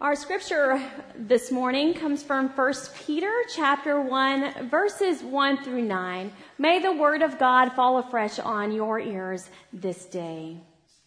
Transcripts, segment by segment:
Our scripture this morning comes from 1 Peter chapter 1, verses 1 through 9. May the word of God fall afresh on your ears this day.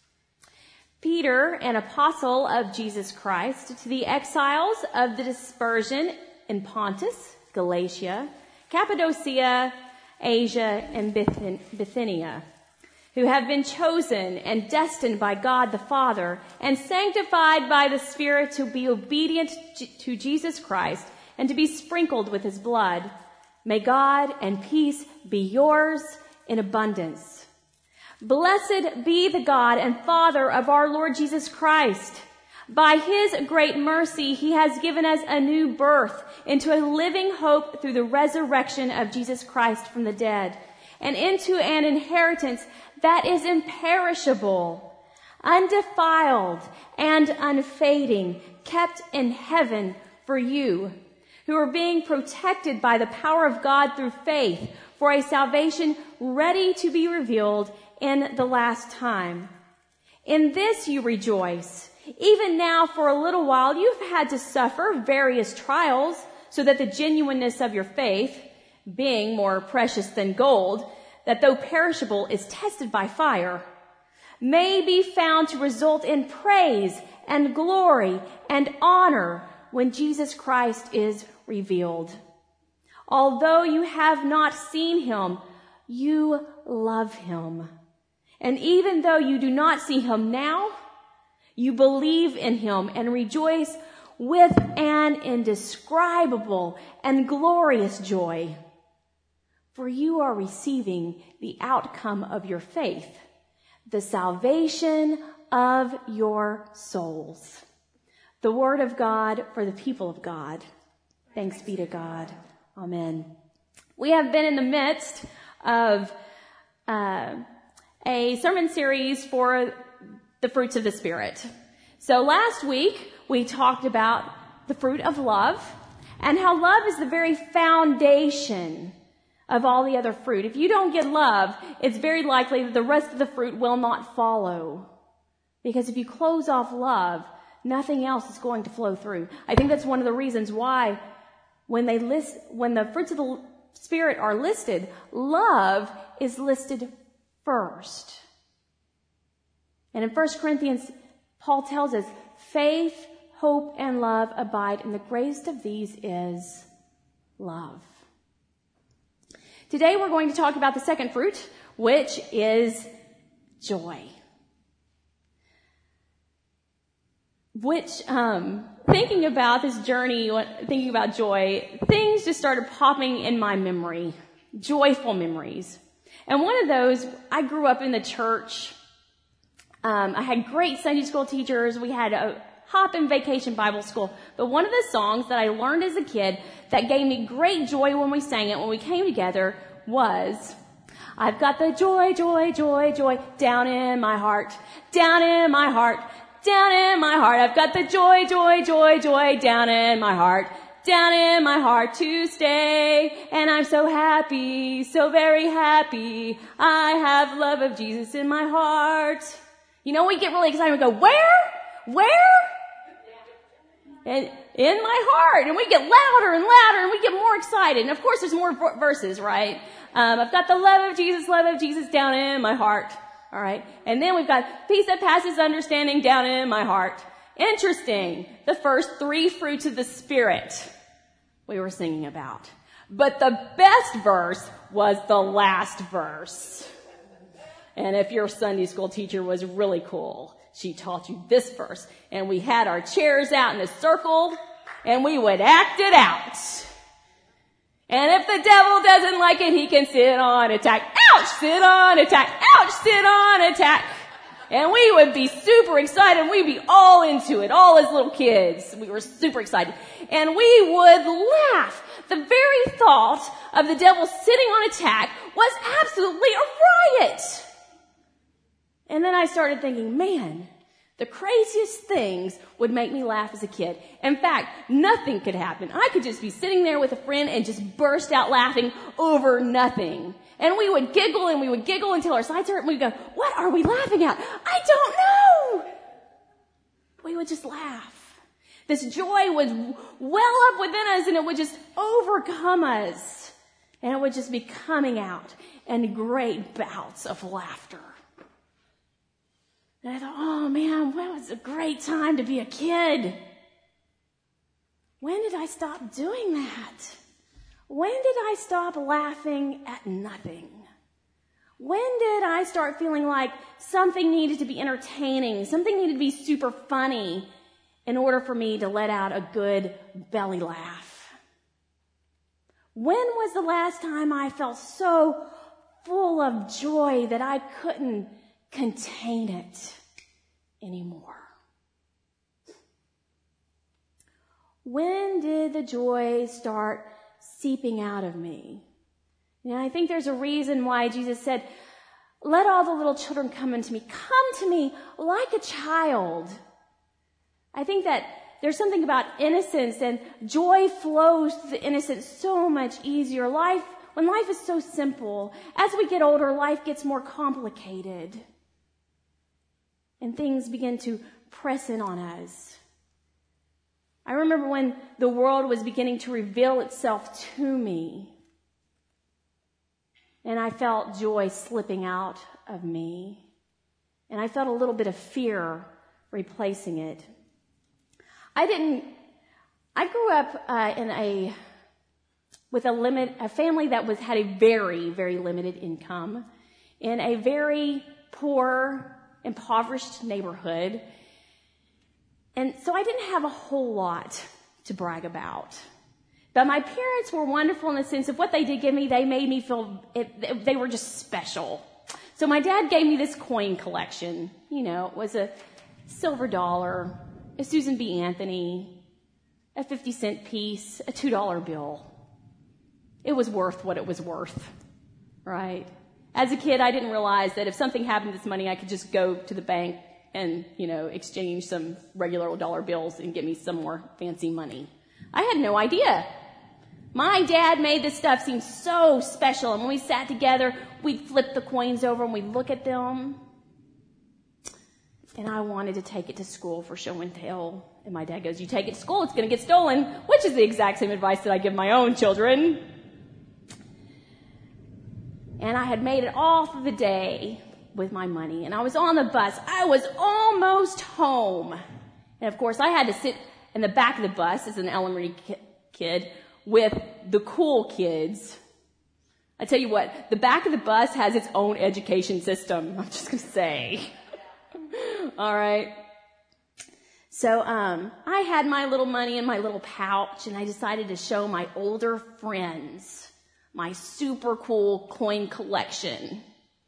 Peter, an apostle of Jesus Christ, to the exiles of the dispersion in Pontus, Galatia, Cappadocia, Asia, and Bithynia, who have been chosen and destined by God the Father and sanctified by the Spirit to be obedient to Jesus Christ and to be sprinkled with his blood. May God and peace be yours in abundance. Blessed be the God and Father of our Lord Jesus Christ. By his great mercy, he has given us a new birth into a living hope through the resurrection of Jesus Christ from the dead, and into an inheritance that is imperishable, undefiled, and unfading, kept in heaven for you, who are being protected by the power of God through faith for a salvation ready to be revealed in the last time. In this you rejoice. Even now for a little while you've had to suffer various trials, so that the genuineness of your faith, being more precious than gold, that though perishable is tested by fire, may be found to result in praise and glory and honor when Jesus Christ is revealed. Although you have not seen him, you love him. And even though you do not see him now, you believe in him and rejoice with an indescribable and glorious joy. For you are receiving the outcome of your faith, the salvation of your souls. The word of God for the people of God. Thanks be to God. Amen. We have been in the midst of a sermon series for the fruits of the Spirit. So last week we talked about the fruit of love and how love is the very foundation of all the other fruit. If you don't get love, it's very likely that the rest of the fruit will not follow. Because if you close off love, nothing else is going to flow through. I think that's one of the reasons why when the fruits of the Spirit are listed, love is listed first. And in 1 Corinthians, Paul tells us, faith, hope, and love abide, and the greatest of these is love. Today we're going to talk about the second fruit, which is joy. Which, thinking about this journey, thinking about joy, things just started popping in my memory. Joyful memories. And one of those, I grew up in the church. I had great Sunday school teachers. We had a hop-in vacation Bible school. But one of the songs that I learned as a kid that gave me great joy when we sang it, when we came together, was, I've got the joy, joy, joy, joy down in my heart, down in my heart, down in my heart. I've got the joy, joy, joy, joy down in my heart to stay. And I'm so happy, so very happy. I have love of Jesus in my heart. You know, we get really excited. We go, where? And in my heart. And we get louder and louder and we get more excited. And of course there's more verses, right? I've got the love of Jesus down in my heart. All right. And then we've got peace that passes understanding down in my heart. Interesting. The first three fruits of the Spirit we were singing about. But the best verse was the last verse. And if your Sunday school teacher was really cool, she taught you this verse. And we had our chairs out in a circle, and we would act it out. And if the devil doesn't like it, he can sit on attack. Ouch! Sit on attack. Ouch! Sit on attack. And we would be super excited, and we'd be all into it, all as little kids. We were super excited. And we would laugh. The very thought of the devil sitting on attack was absolutely a riot. And then I started thinking, man, the craziest things would make me laugh as a kid. In fact, nothing could happen. I could just be sitting there with a friend and just burst out laughing over nothing. And we would giggle and we would giggle until our sides hurt and we'd go, what are we laughing at? I don't know. We would just laugh. This joy would well up within us and it would just overcome us. And it would just be coming out in great bouts of laughter. And I thought, oh man, what was a great time to be a kid. When did I stop doing that? When did I stop laughing at nothing? When did I start feeling like something needed to be entertaining, something needed to be super funny in order for me to let out a good belly laugh? When was the last time I felt so full of joy that I couldn't contain it anymore? When did the joy start seeping out of me? You know, I think there's a reason why Jesus said, let all the little children come unto me. Come to me like a child. I think that there's something about innocence, and joy flows to the innocent so much easier. When life is so simple, as we get older, life gets more complicated. And things begin to press in on us. I remember when the world was beginning to reveal itself to me. And I felt joy slipping out of me. And I felt a little bit of fear replacing it. I grew up with a family that had a very, very limited income in a very poor, impoverished neighborhood. And so I didn't have a whole lot to brag about. But my parents were wonderful in the sense of what they did give me. They made me feel, they were just special. So my dad gave me this coin collection. You know, it was a silver dollar, a Susan B. Anthony, a 50-cent piece, a $2 bill. It was worth what it was worth, right? As a kid, I didn't realize that if something happened to this money, I could just go to the bank and, exchange some regular dollar bills and get me some more fancy money. I had no idea. My dad made this stuff seem so special. And when we sat together, we'd flip the coins over and we'd look at them. And I wanted to take it to school for show and tell. And my dad goes, you take it to school, it's going to get stolen, which is the exact same advice that I give my own children. And I had made it all through the day with my money. And I was on the bus. I was almost home. And of course, I had to sit in the back of the bus as an elementary kid with the cool kids. I tell you what, the back of the bus has its own education system. I'm just going to say. All right. So I had my little money in my little pouch, and I decided to show my older friends my super cool coin collection.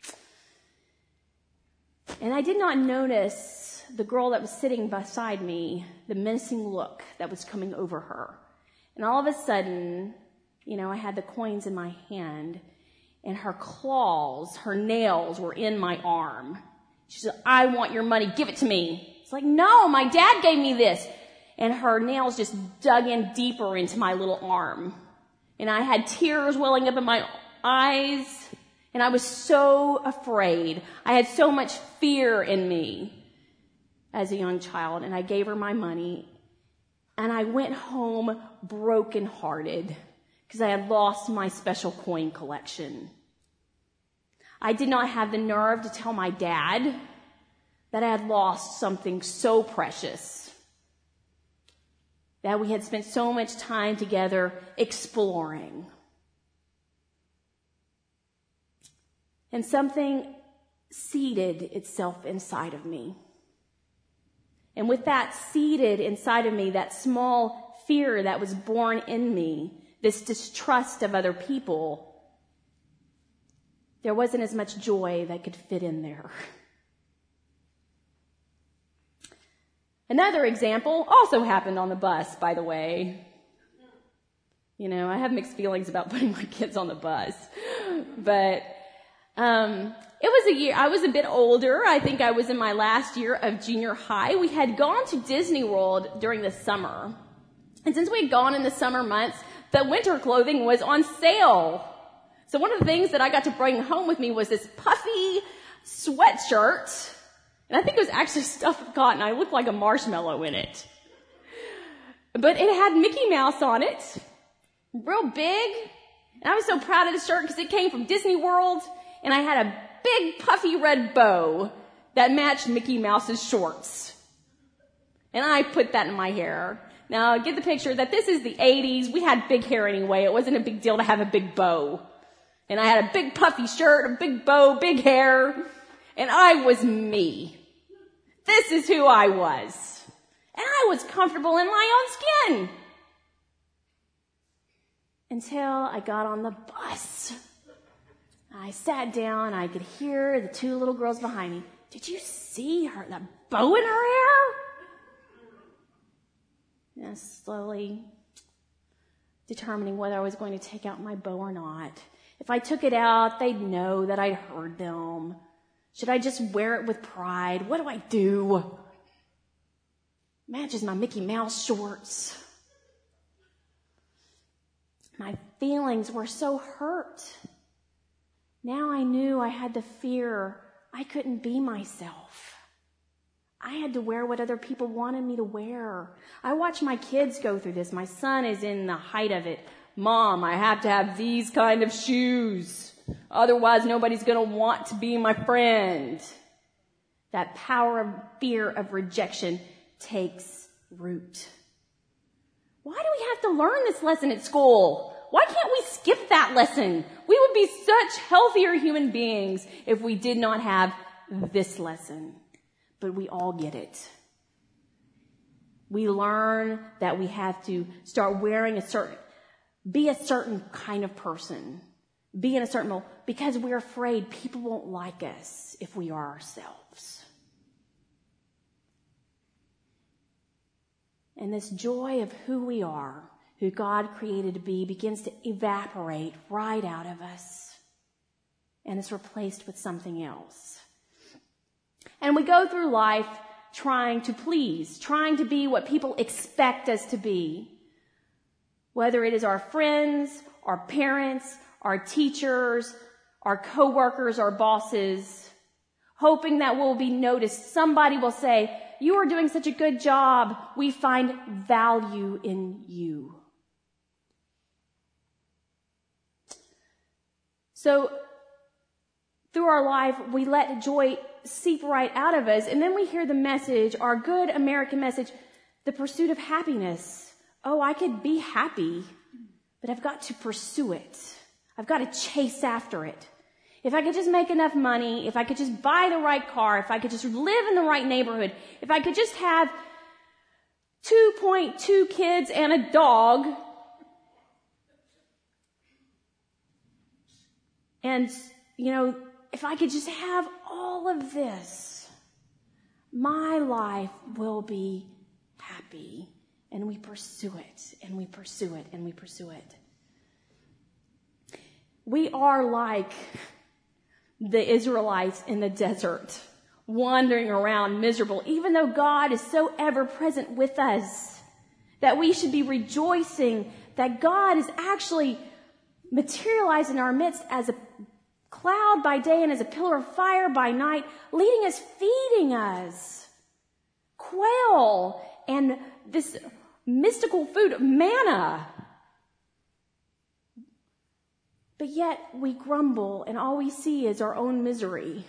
And I did not notice the girl that was sitting beside me, the menacing look that was coming over her. And all of a sudden, I had the coins in my hand, and her claws, her nails were in my arm. She said, I want your money, give it to me. It's like, no, my dad gave me this. And her nails just dug in deeper into my little arm. And I had tears welling up in my eyes. And I was so afraid. I had so much fear in me as a young child. And I gave her my money. And I went home brokenhearted because I had lost my special coin collection. I did not have the nerve to tell my dad that I had lost something so precious, that we had spent so much time together exploring. And something seeded itself inside of me. And with that seeded inside of me, that small fear that was born in me, this distrust of other people, there wasn't as much joy that could fit in there. Another example also happened on the bus, by the way. I have mixed feelings about putting my kids on the bus. But it was a year, I was a bit older. I think I was in my last year of junior high. We had gone to Disney World during the summer. And since we had gone in the summer months, the winter clothing was on sale. So one of the things that I got to bring home with me was this puffy sweatshirt. And I think it was actually stuffed with cotton. I looked like a marshmallow in it. but it had Mickey Mouse on it, real big. And I was so proud of the shirt because it came from Disney World, and I had a big puffy red bow that matched Mickey Mouse's shorts. And I put that in my hair. Now, get the picture that this is the 80s. We had big hair anyway. It wasn't a big deal to have a big bow. And I had a big puffy shirt, a big bow, big hair. And I was me. This is who I was. And I was comfortable in my own skin. Until I got on the bus. I sat down. I could hear the two little girls behind me. Did you see her, that bow in her hair? And slowly determining whether I was going to take out my bow or not. If I took it out, they'd know that I'd heard them. Should I just wear it with pride? What do I do? Matches my Mickey Mouse shorts. My feelings were so hurt. Now I knew I had the fear I couldn't be myself. I had to wear what other people wanted me to wear. I watch my kids go through this. My son is in the height of it. Mom, I have to have these kind of shoes. Otherwise, nobody's going to want to be my friend. That power of fear of rejection takes root. Why do we have to learn this lesson at school? Why can't we skip that lesson? We would be such healthier human beings if we did not have this lesson. But we all get it. We learn that we have to start wearing be a certain kind of person. Be in a certain mold because we're afraid people won't like us if we are ourselves. And this joy of who we are, who God created to be, begins to evaporate right out of us. And is replaced with something else. And we go through life trying to please, trying to be what people expect us to be. Whether it is our friends, our parents, our teachers, our coworkers, our bosses, hoping that we'll be noticed. Somebody will say, "You are doing such a good job. We find value in you." So, through our life, we let joy seep right out of us, and then we hear the message, our good American message, the pursuit of happiness. Oh, I could be happy, but I've got to pursue it. I've got to chase after it. If I could just make enough money, if I could just buy the right car, if I could just live in the right neighborhood, if I could just have 2.2 kids and a dog, and, if I could just have all of this, my life will be happy. And we pursue it, and we pursue it, and we pursue it. We are like the Israelites in the desert, wandering around miserable, even though God is so ever present with us, that we should be rejoicing that God is actually materialized in our midst as a cloud by day and as a pillar of fire by night, leading us, feeding us quail and this mystical food, manna. But yet we grumble and all we see is our own misery.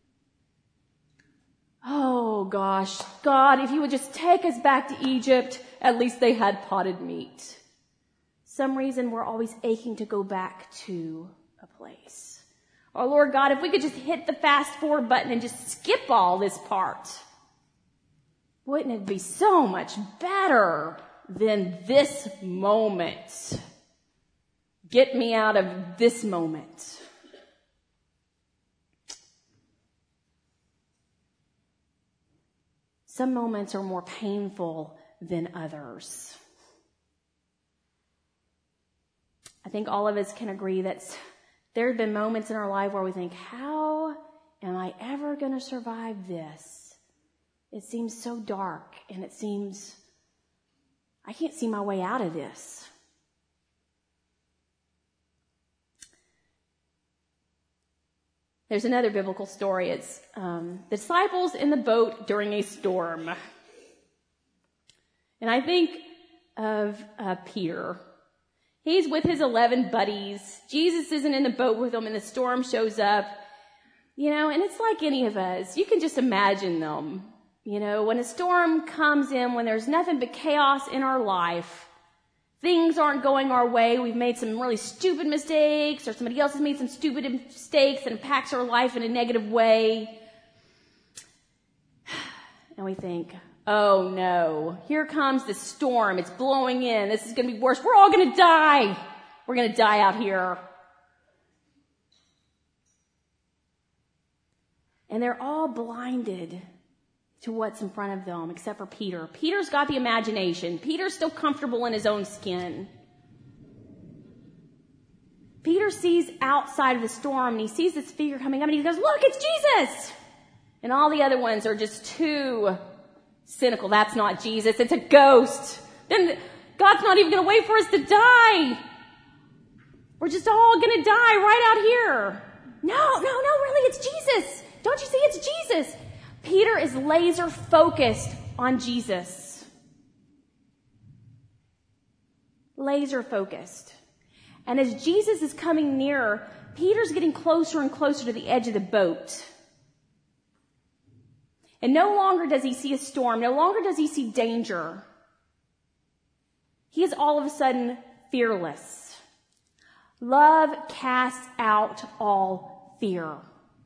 Oh gosh, God, if you would just take us back to Egypt, at least they had potted meat. Some reason we're always aching to go back to a place. Oh Lord God, if we could just hit the fast forward button and just skip all this part. Wouldn't it be so much better than this moment? Get me out of this moment. Some moments are more painful than others. I think all of us can agree that there have been moments in our life where we think, how am I ever going to survive this? It seems so dark, and it seems I can't see my way out of this. There's another biblical story. It's the disciples in the boat during a storm. And I think of Peter. He's with his 11 buddies. Jesus isn't in the boat with them, and the storm shows up. And it's like any of us. You can just imagine them. When a storm comes in, when there's nothing but chaos in our life, things aren't going our way, we've made some really stupid mistakes, or somebody else has made some stupid mistakes that impacts our life in a negative way. And we think, oh no, here comes the storm. It's blowing in. This is going to be worse. We're all going to die. We're going to die out here. And they're all blinded to what's in front of them, except for Peter. Peter's got the imagination. Peter's still comfortable in his own skin. Peter sees outside of the storm, and he sees this figure coming up, and he goes, look, it's Jesus! And all the other ones are just too cynical. That's not Jesus. It's a ghost. Then God's not even going to wait for us to die. We're just all going to die right out here. No, really, it's Jesus. Don't you see it's Jesus? Peter is laser focused on Jesus. Laser focused. And as Jesus is coming nearer, Peter's getting closer and closer to the edge of the boat. And no longer does he see a storm. No longer does he see danger. He is all of a sudden fearless. Love casts out all fear.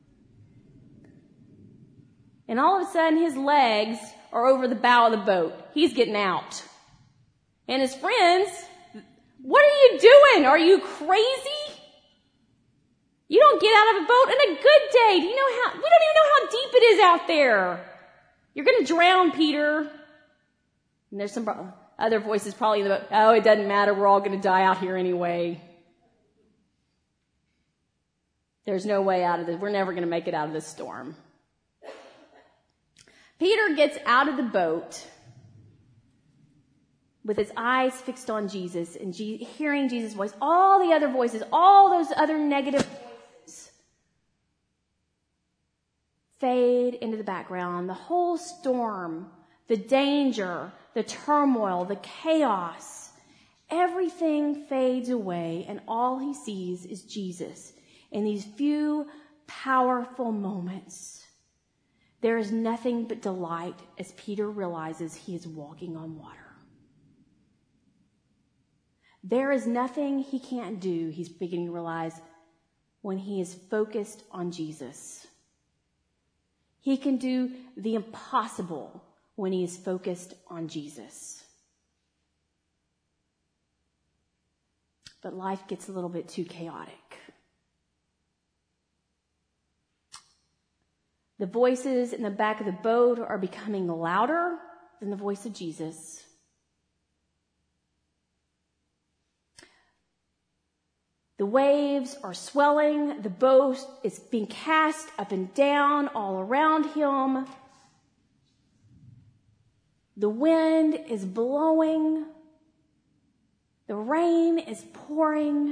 And all of a sudden, his legs are over the bow of the boat. He's getting out. And his friends, what are you doing? Are you crazy? You don't get out of a boat on a good day. We don't even know how deep it is out there. You're going to drown, Peter. And there's some other voices probably in the boat. Oh, it doesn't matter. We're all going to die out here anyway. There's no way out of this. We're never going to make it out of this storm. Peter gets out of the boat with his eyes fixed on Jesus and hearing Jesus' voice. All the other voices, all those other negative voices fade into the background. The whole storm, the danger, the turmoil, the chaos, everything fades away, and all he sees is Jesus in these few powerful moments. There is nothing but delight as Peter realizes he is walking on water. There is nothing he can't do, he's beginning to realize, when he is focused on Jesus. He can do the impossible when he is focused on Jesus. But life gets a little bit too chaotic. The voices in the back of the boat are becoming louder than the voice of Jesus. The waves are swelling. The boat is being cast up and down all around him. The wind is blowing. The rain is pouring.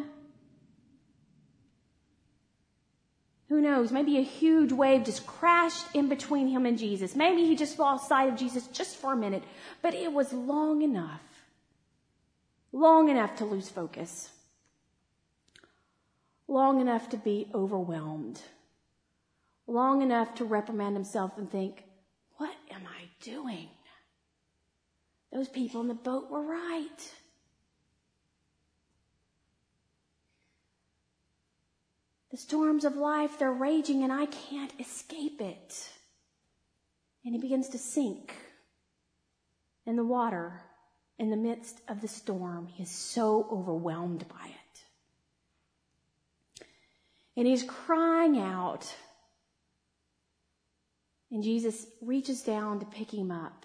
Who knows? Maybe a huge wave just crashed in between him and Jesus. Maybe he just lost sight of Jesus just for a minute. But it was long enough to lose focus. Long enough to be overwhelmed. Long enough to reprimand himself and think, what am I doing? Those people in the boat were right. The storms of life, they're raging and I can't escape it. And he begins to sink in the water in the midst of the storm. He is so overwhelmed by it. And he's crying out. And Jesus reaches down to pick him up.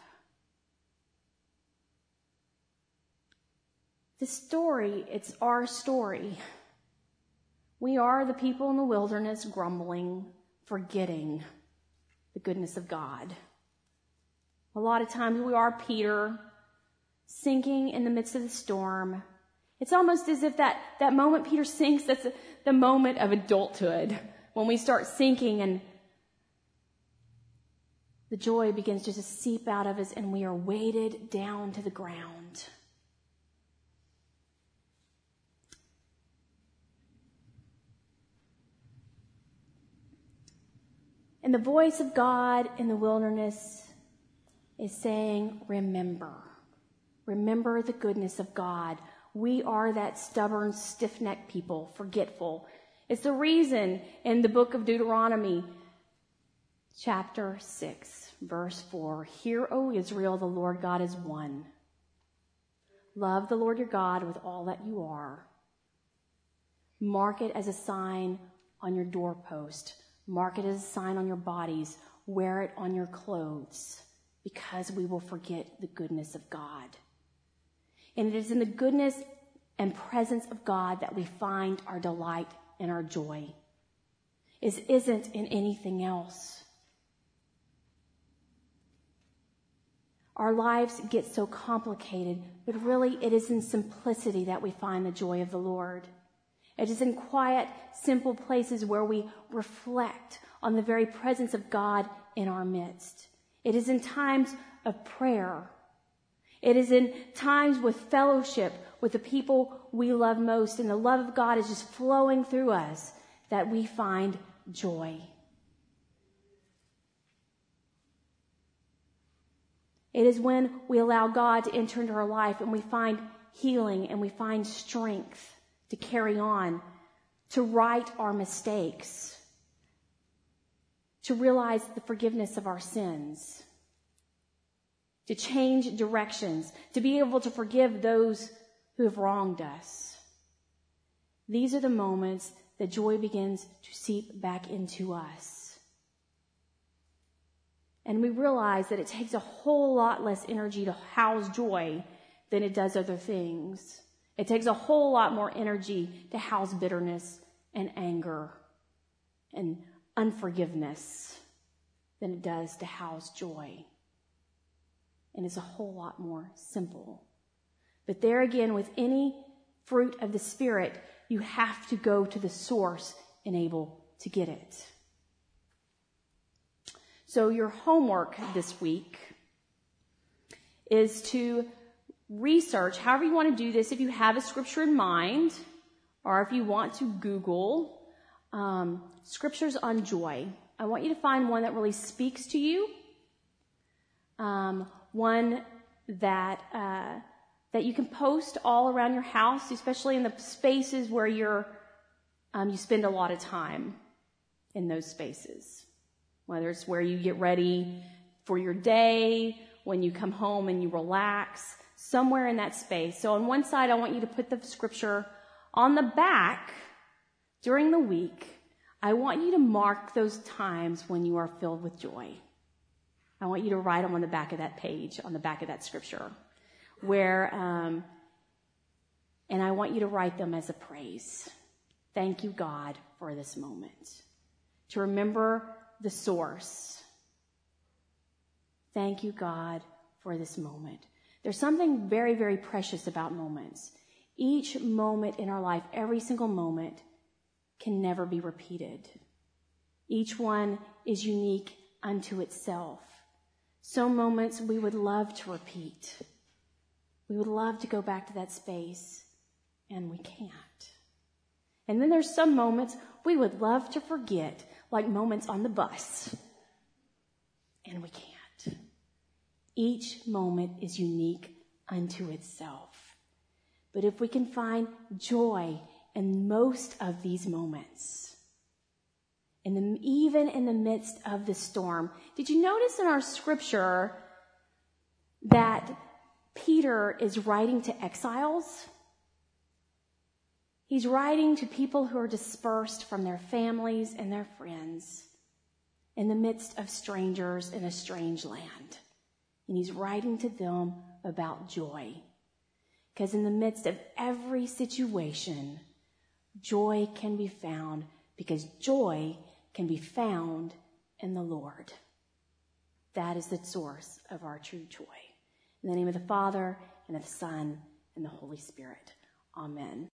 This story, it's our story. We are the people in the wilderness grumbling, forgetting the goodness of God. A lot of times we are Peter, sinking in the midst of the storm. It's almost as if that moment Peter sinks, that's the moment of adulthood, when we start sinking and the joy begins to just seep out of us and we are weighted down to the ground. And the voice of God in the wilderness is saying, remember. Remember the goodness of God. We are that stubborn, stiff-necked people, forgetful. It's the reason in the book of Deuteronomy, chapter 6, verse 4, Hear, O Israel, the Lord God is one. Love the Lord your God with all that you are. Mark it as a sign on your doorpost. Mark it as a sign on your bodies. Wear it on your clothes, because we will forget the goodness of God. And it is in the goodness and presence of God that we find our delight and our joy. It isn't in anything else. Our lives get so complicated, but really it is in simplicity that we find the joy of the Lord. It is in quiet, simple places where we reflect on the very presence of God in our midst. It is in times of prayer. It is in times with fellowship with the people we love most, and the love of God is just flowing through us, that we find joy. It is when we allow God to enter into our life and we find healing and we find strength to carry on, to right our mistakes, to realize the forgiveness of our sins, to change directions, to be able to forgive those who have wronged us. These are the moments that joy begins to seep back into us. And we realize that it takes a whole lot less energy to house joy than it does other things. It takes a whole lot more energy to house bitterness and anger and unforgiveness than it does to house joy. And it's a whole lot more simple. But there again, with any fruit of the Spirit, you have to go to the source and able to get it. So your homework this week is to research, however you want to do this, if you have a scripture in mind, or if you want to Google scriptures on joy. I want you to find one that really speaks to you, one that you can post all around your house, especially in the spaces where you spend a lot of time in those spaces. Whether it's where you get ready for your day, when you come home and you relax, somewhere in that space. So on one side, I want you to put the scripture. On the back, during the week, I want you to mark those times when you are filled with joy. I want you to write them on the back of that page, on the back of that scripture, and I want you to write them as a praise. Thank you, God, for this moment. To remember the source. Thank you, God, for this moment. There's something very, very precious about moments. Each moment in our life, every single moment, can never be repeated. Each one is unique unto itself. Some moments we would love to repeat. We would love to go back to that space, and we can't. And then there's some moments we would love to forget, like moments on the bus, and we can't. Each moment is unique unto itself. But if we can find joy in most of these moments, even in the midst of the storm. Did you notice in our scripture that Peter is writing to exiles? He's writing to people who are dispersed from their families and their friends in the midst of strangers in a strange land. And he's writing to them about joy. Because in the midst of every situation, joy can be found, because joy can be found in the Lord. That is the source of our true joy. In the name of the Father, and of the Son, and the Holy Spirit. Amen.